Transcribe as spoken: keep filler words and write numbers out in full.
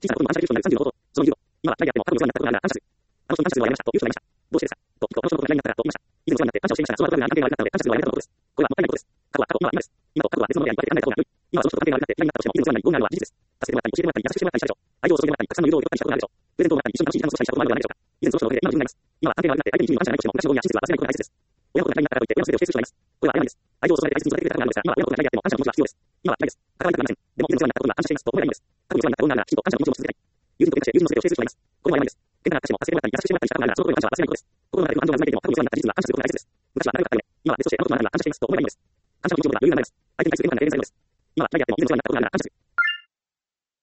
小さなことも暗射できる人になるさんじゅうのこと、その理由を、今はキャリアでも過去にお世話になったことがあるが感謝する。あの人に感謝するのはやめましたという人がいました。どうしてですかと、一個、この人のことが嫌いになったからと言いました。以前お世話になって感謝をしていましたが、その後が何関係が悪くなったので感謝するのはやめたとのことです。これはもったいないことです。過去は過去、今は今です。今と過去は別のものであり分けて考えた方が良い。今はその人と関係が悪くなって嫌いになったとしても、以前お世話になり、ごめんなるのは事実です。助けてもらったり、教えてもらったり、優しくしてもらったりしたでしょう。愛情を注いでもらったり、たくさんの誘導を良かったりしたことがあるでしょう。プレゼントをもらったり、一緒に楽しい時間を過ごしたりしたこともあるのではないでしょうか。以前その人のおかげで今の自分がいます。今は関係が悪くなって相手に一時に感謝がないとしても、昔のゴミや親切は忘れないことが大切です。親のことが嫌いになったからといって親の全てを否定する人がいます。これは誤りです。愛情を注いで大切に育ててくれたからなのですが、今は親のことが嫌いであっても感謝の気持ちは必要です。今は嫌いです。関わりたくありません。でも以前お世話になったことには感謝していますと思えばいいのです。過去にお世話になった女ならきちんと感謝の気持ちを持ち続けたい。友人と喧嘩して友人の全てを否定する人がいます。これも誤りです。喧嘩があったとしても助けてもらったり、優しくしてもらったりしたことがあるなら、そのことに感謝は忘れないことです。心の中で不安情が渦巻いていても、過去にお世話になった事実は感謝することが大切です。昔は仲良かったよね。今は別としてあのことがあるなら感謝していますと思えばいいのです。感謝の気持ちを持てば余裕がないです。相手に対する喧嘩なんて全然ないのです。今は嫌いであっても以前お世話になったことがあるなら感謝する。